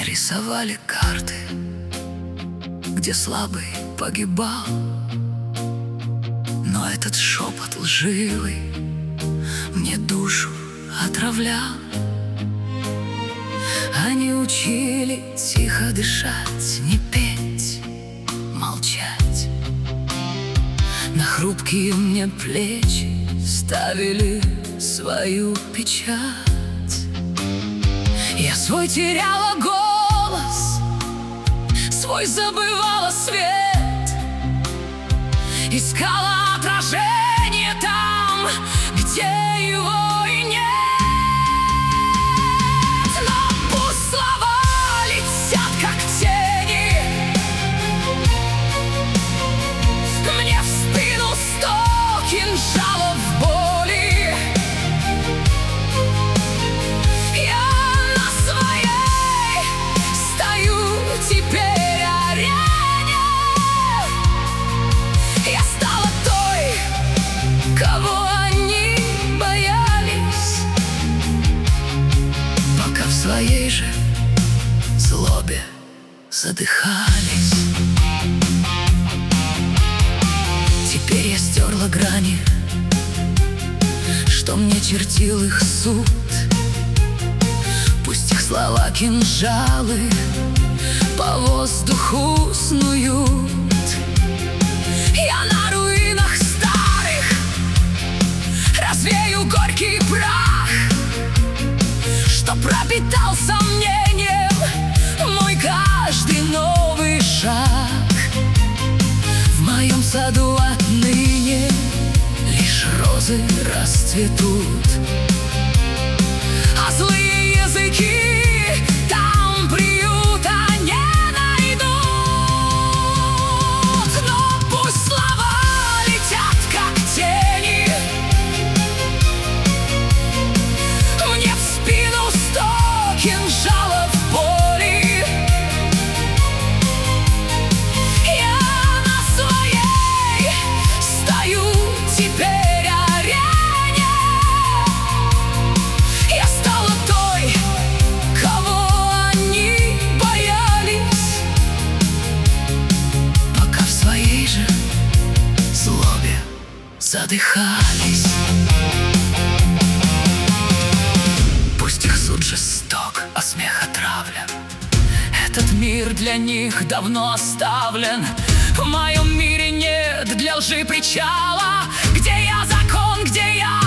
Рисовали карты, где слабый погибал, но этот шепот лживый мне душу отравлял. Они учили тихо дышать, не петь, молчать. На хрупкие мне плечи ставили свою печать. Я свой теряла голос, свой забывала свет, искала отражение там, где его и нет. Но пусть слова летят, как тени, мне в спину 100 кинжалов боли. Я на своей стою теперь арене. Я стала той, кого они боялись, пока в своей же злобе задыхались. Теперь я стерла грани, что мне чертил их суд. Пусть их слова кинжалы по воздуху снуют. Я на руинах старых развею горький прах, что пропитал сомнением мой каждый новый шаг. В моем саду отныне лишь розы расцветут, а злые языки там приюта не найдут. Но пусть слова летят, как тени, мне в спину 100 кинжалов боли. Я на своей стою теперь арене. Я стала той, кого они боялись, пока в своей же злобе задыхались. Пусть их суд жесток, а смех отравлен, этот мир для них давно оставлен. В моем мире нет для лжи причала, где я закон, где я